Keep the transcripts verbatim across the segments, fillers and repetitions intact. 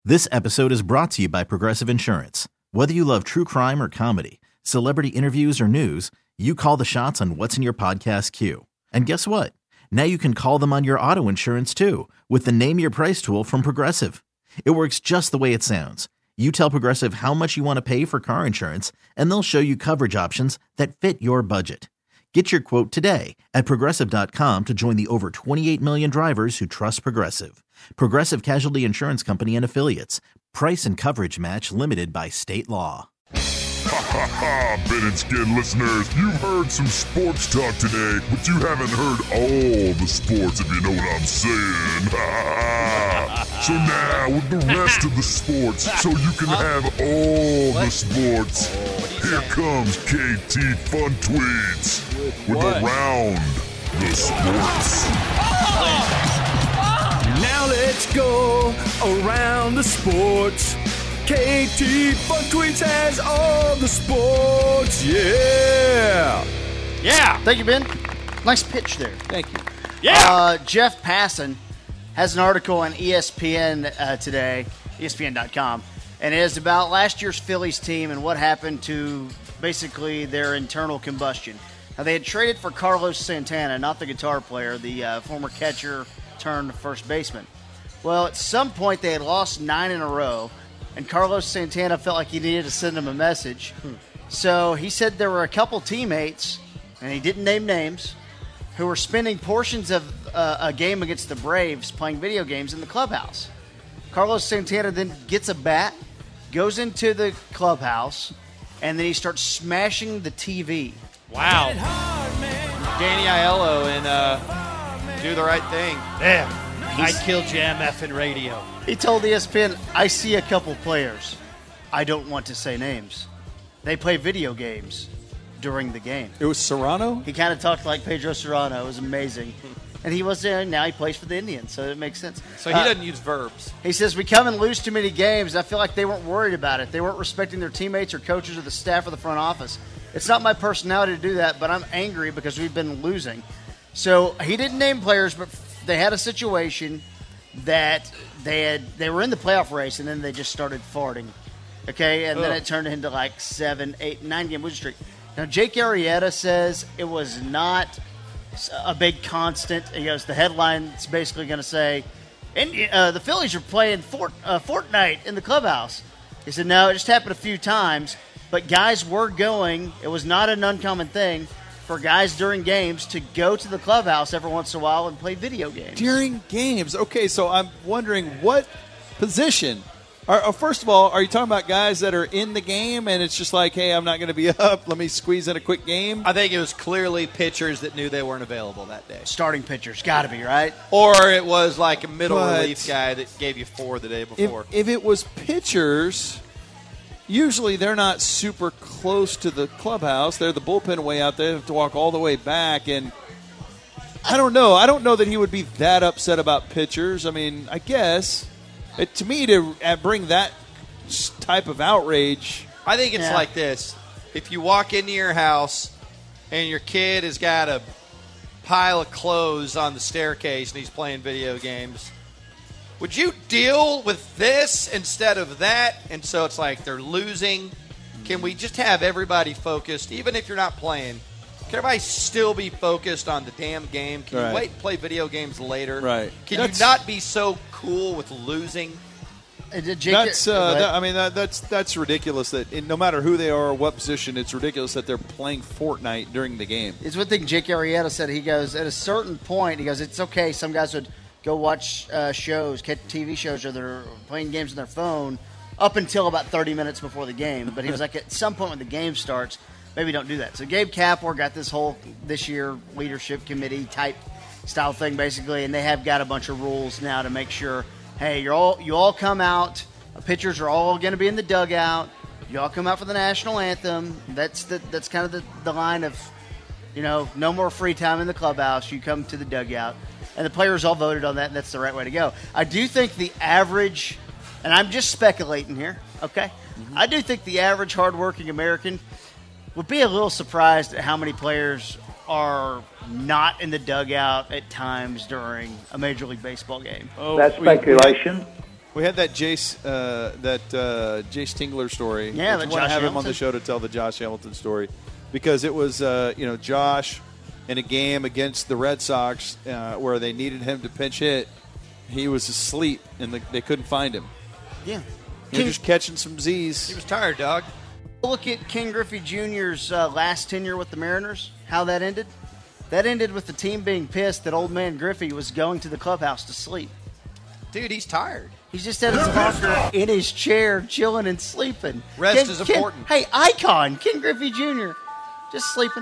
This episode is brought to you by Progressive Insurance. Whether you love true crime or comedy, celebrity interviews or news, you call the shots on what's in your podcast queue. And guess what? Now you can call them on your auto insurance too with the Name Your Price tool from Progressive. It works just the way it sounds. You tell Progressive how much you want to pay for car insurance, and they'll show you coverage options that fit your budget. Get your quote today at Progressive dot com to join the over twenty-eight million drivers who trust Progressive. Progressive Casualty Insurance Company and Affiliates. Price and coverage match limited by state law. Ha ha ha, Ben and Skin listeners, you've heard some sports talk today, but you haven't heard all the sports, if you know what I'm saying. Ha ha ha. So now, with the rest of the sports, so you can have all the sports, here comes K T Fun Tweets with Around the Sports. Now let's go around the sports. K T Fun Tweets has all the sports. Yeah. Yeah. Thank you, Ben. Nice pitch there. Thank you. Yeah. Uh, Jeff Passan has an article on E S P N uh, today, E S P N dot com, and it is about last year's Phillies team and what happened to basically their internal combustion. Now, they had traded for Carlos Santana, not the guitar player, the uh, former catcher turned first baseman. Well, at some point they had lost nine in a row, and Carlos Santana felt like he needed to send him a message. Hmm. So he said there were a couple teammates, and he didn't name names, who were spending portions of uh, a game against the Braves playing video games in the clubhouse. Carlos Santana then gets a bat, goes into the clubhouse, and then he starts smashing the T V. Wow. Danny Aiello and uh, Do the Right Thing. Damn. I killed Jam Effing Radio. He told E S P N, I see a couple players. I don't want to say names. They play video games during the game. It was Serrano? He kind of talked like Pedro Serrano. It was amazing. And he was there, and now he plays for the Indians, so it makes sense. So he uh, doesn't use verbs. He says, we come and lose too many games. I feel like they weren't worried about it. They weren't respecting their teammates or coaches or the staff or the front office. It's not my personality to do that, but I'm angry because we've been losing. So he didn't name players, but they had a situation that they had they were in the playoff race, and then they just started farting. Okay, and Ugh. then it turned into like seven, eight, nine game losing streak. Now Jake Arrieta says it was not a big constant. He goes, the headline's basically going to say, Indi- uh, the Phillies are playing Fort, uh, Fortnite in the clubhouse. He said, no, it just happened a few times, but guys were going. It was not an uncommon thing for guys during games to go to the clubhouse every once in a while and play video games. During games. Okay, so I'm wondering what position. Are, uh, first of all, are you talking about guys that are in the game and it's just like, hey, I'm not going to be up. Let me squeeze in a quick game? I think it was clearly pitchers that knew they weren't available that day. Starting pitchers. Got to be, right? Or it was like a middle But relief guy that gave you four the day before. If, if it was pitchers, usually they're not super close to the clubhouse. They're the bullpen way out there. They have to walk all the way back. And I don't know. I don't know that he would be that upset about pitchers. I mean, I guess. It, to me, to bring that type of outrage. I think it's yeah. like this. If you walk into your house and your kid has got a pile of clothes on the staircase and he's playing video games, would you deal with this instead of that? And so it's like they're losing. Can we just have everybody focused, even if you're not playing? Can everybody still be focused on the damn game? Can Right. you wait and play video games later? Right. Can That's- you not be so cool with losing? Uh, did Jake, That's, uh, what? that, I mean, that, that's that's ridiculous. That in, no matter who they are or what position, it's ridiculous that they're playing Fortnite during the game. It's one thing Jake Arrieta said. He goes, at a certain point, he goes, it's okay. Some guys would go watch uh, shows, catch T V shows, or they're playing games on their phone up until about thirty minutes before the game. But he was like, at some point when the game starts, maybe don't do that. So Gabe Kapler got this whole this year leadership committee type style thing basically, and they have got a bunch of rules now to make sure, hey, you're all you all come out. Pitchers are all going to be in the dugout. You all come out for the national anthem. That's the that's kind of the, the line of, you know, no more free time in the clubhouse. You come to the dugout. And the players all voted on that, and that's the right way to go. I do think the average, and I'm just speculating here, okay? Mm-hmm. I do think the average hardworking American would be a little surprised at how many players are not in the dugout at times during a Major League Baseball game. Oh, That's speculation. We had that Jace uh, that uh, Jace Tingler story. Yeah, we the want to Josh have him on Hamilton. the show to tell the Josh Hamilton story because it was uh, you know Josh in a game against the Red Sox uh, where they needed him to pinch hit. He was asleep and the, they couldn't find him. Yeah. He was just catching some Z's. He was tired, dog. Look at King Griffey Junior's uh, last tenure with the Mariners, how that ended. That ended with the team being pissed that old man Griffey was going to the clubhouse to sleep. Dude, he's tired. He's just at his locker in his chair, chilling and sleeping. Rest Ken- is Ken- important. Hey, icon, King Griffey Junior, just sleeping.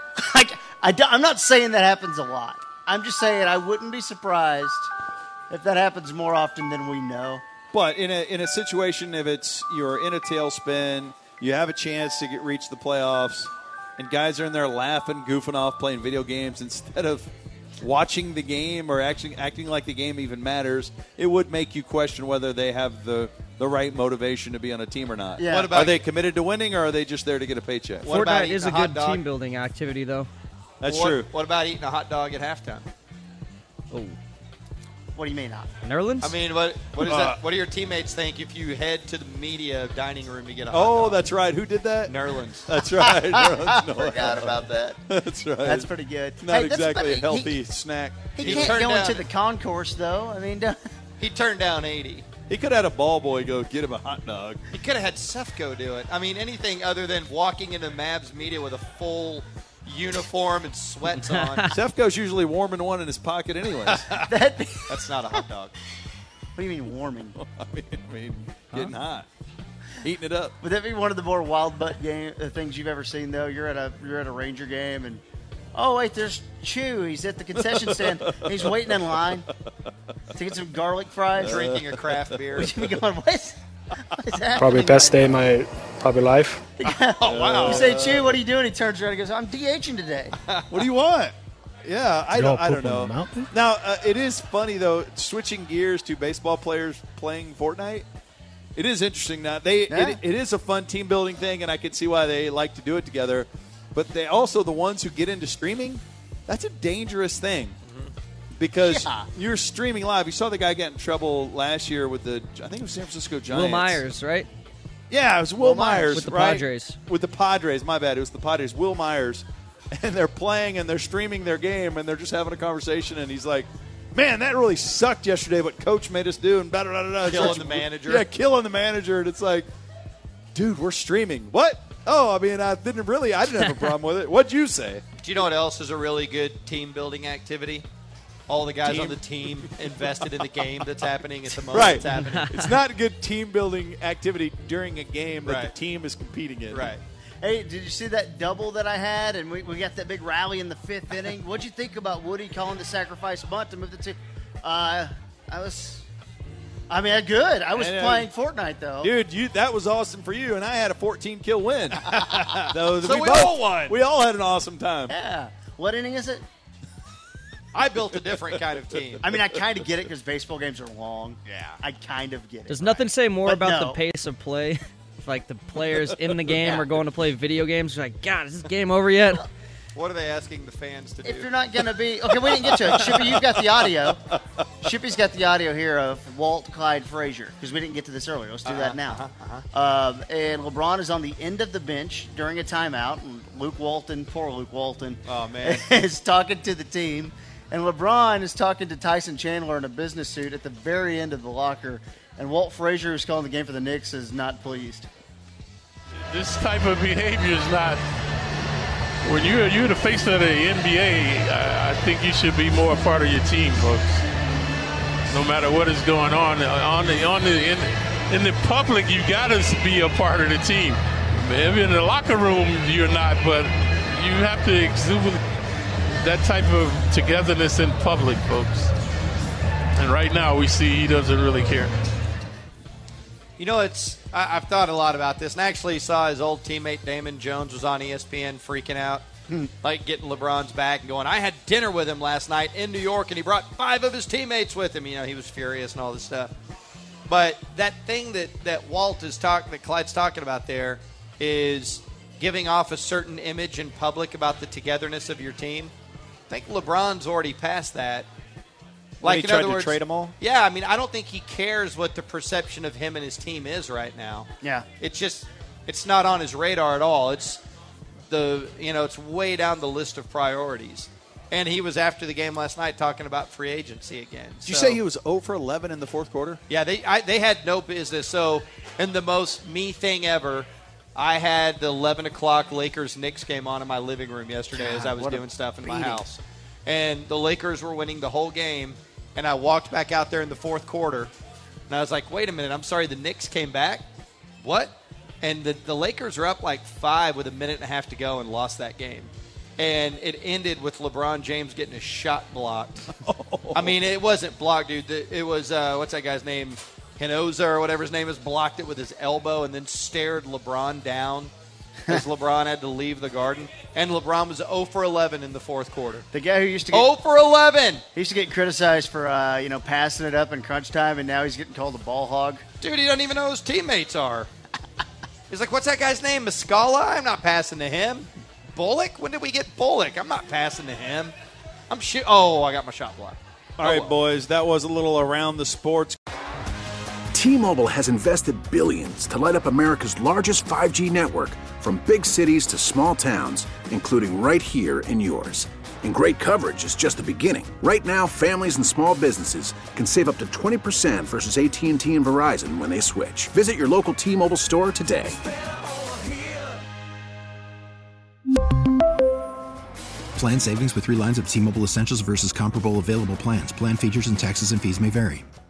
I, I, I'm not saying that happens a lot. I'm just saying I wouldn't be surprised if that happens more often than we know. But in a in a situation, if it's you're in a tailspin, you have a chance to get reach the playoffs, and guys are in there laughing, goofing off, playing video games instead of watching the game or actually acting like the game even matters, it would make you question whether they have the, the right motivation to be on a team or not. Yeah. What about are they committed to winning or are they just there to get a paycheck? What about Fortnite eating is a a hot good dog? team building activity, though. That's what, true. What about eating a hot dog at halftime? Oh, What do you mean? Netherlands? I mean, what what is Uh, that? What do your teammates think if you head to the media dining room to get a hot Oh, dog? that's right. Who did that? Nerlens. That's right. Nerlens Noel. Forgot about that. That's right. That's pretty good. Not Hey, that's exactly a funny. healthy He, snack. he He can't turned go down- into the concourse, though. I mean, He turned down eighty. He could have had a ball boy go get him a hot dog. He could have had Sefco do it. I mean, anything other than walking into Mavs media with a full uniform and sweats on. Sefco's usually warming one in his pocket anyways. that, That's not a hot dog. what do you mean warming? I mean, I mean getting hot. Heating it up. Would that be one of the more wild butt game uh, things you've ever seen? Though you're at a you're at a Ranger game and oh wait, there's Chew. He's at the concession stand. He's waiting in line to get some garlic fries. Drinking a craft beer. Would you be going? What's, what's happening? Probably best day of my probably life. Oh, wow. You say, Chew, what are you doing? He turns around and goes, I'm DHing today. What do you want? Yeah, I You don't. all I don't poop on know. the mountain? Now uh, it is funny though. Switching gears to baseball players playing Fortnite, it is interesting. Now they Yeah. it, it is a fun team building thing, and I can see why they like to do it together. But they also the ones who get into streaming, that's a dangerous thing because Yeah. you're streaming live. You saw the guy get in trouble last year with the I think it was San Francisco Giants. Will Myers, right? Yeah, it was Will, Will Myers. Myers With the right? Padres. With the Padres, my bad. It was the Padres. Will Myers, and they're playing and they're streaming their game and they're just having a conversation. And he's like, "Man, that really sucked yesterday. What coach made us do?" And blah, blah, blah, blah. Killing Starts- the manager. Yeah, killing the manager. And it's like, dude, we're streaming. What? Oh, I mean, I didn't really. I didn't have a problem with it. What'd you say? Do you know what else is a really good team building activity? All the guys Team. on the team invested in the game that's happening at the moment. Right. It's happening. It's not a good team building activity during a game that Right. the team is competing in. Right. Hey, did you see that double that I had? And we, we got that big rally in the fifth inning. What'd you think about Woody calling the sacrifice bunt to move the team? Uh, I was, I mean, good. I was I know. playing Fortnite, though. Dude, you that was awesome for you, and I had a fourteen kill win. so So we, we both, all won. We all had an awesome time. Yeah. What inning is it? I built a different kind of team. I mean, I kind of get it because baseball games are long. Yeah. I kind of get it. Does nothing say more But about no. the pace of play? If, like the players in the game Yeah. are going to play video games. You're like, God, is this game over yet? What are they asking the fans to do? If you're not going to be okay, we didn't get to it. Shippy, you've got the audio. Shippy's got the audio here of Walt Clyde Frazier because we didn't get to this earlier. Let's do that now. Um, and LeBron is on the end of the bench during a timeout, and Luke Walton, poor Luke Walton, Oh, man. is talking to the team, and LeBron is talking to Tyson Chandler in a business suit at the very end of the locker, and Walt Frazier, who's calling the game for the Knicks, is not pleased. This type of behavior is not. When you're you're the face of the N B A, I, I think you should be more a part of your team, folks. No matter what is going on on the on the in, in the public, you got to be a part of the team. Maybe in the locker room you're not, but you have to exude that type of togetherness in public, folks. And right now, we see he doesn't really care. You know, it's I, I've thought a lot about this, and actually saw his old teammate Damon Jones was on E S P N freaking out, like getting LeBron's back and going, I had dinner with him last night in New York, and he brought five of his teammates with him. You know, he was furious and all this stuff. But that thing that, that Walt is talking, that Clyde's talking about there, is giving off a certain image in public about the togetherness of your team. I think LeBron's already past that. When Like he in tried other to words, trade 'em all? Yeah, I mean, I don't think he cares what the perception of him and his team is right now. Yeah. It's just, it's not on his radar at all. It's the, you know, it's way down the list of priorities. And he was after the game last night talking about free agency again. Did you So- say he was zero for eleven in the fourth quarter? Yeah, they I, they had no business. So, in the most me thing ever, I had the eleven o'clock Lakers-Knicks game on in my living room yesterday God, as I was what a doing stuff in my beating. house. And the Lakers were winning the whole game, and I walked back out there in the fourth quarter, and I was like, wait a minute, I'm sorry, the Knicks came back? What? And the, the Lakers were up like five with a minute and a half to go and lost that game. And it ended with LeBron James getting a shot blocked. I mean, it wasn't blocked, dude. It was, uh, what's that guy's name? Hinoza or whatever his name is, blocked it with his elbow and then stared LeBron down as LeBron had to leave the Garden. And LeBron was zero for eleven in the fourth quarter. The guy who used to get zero for eleven. He used to get criticized for uh, you know passing it up in crunch time, and now he's getting called a ball hog. Dude, he doesn't even know who his teammates are. He's like, what's that guy's name? Muscala? I'm not passing to him. Bullock? When did we get Bullock? I'm not passing to him. I'm shoot. Oh, I got my shot blocked. All right, boys, that was a little around the sports. T-Mobile has invested billions to light up America's largest five G network, from big cities to small towns, including right here in yours. And great coverage is just the beginning. Right now, families and small businesses can save up to twenty percent versus A T and T and Verizon when they switch. Visit your local T-Mobile store today. Plan savings with three lines of T-Mobile Essentials versus comparable available plans. Plan features and taxes and fees may vary.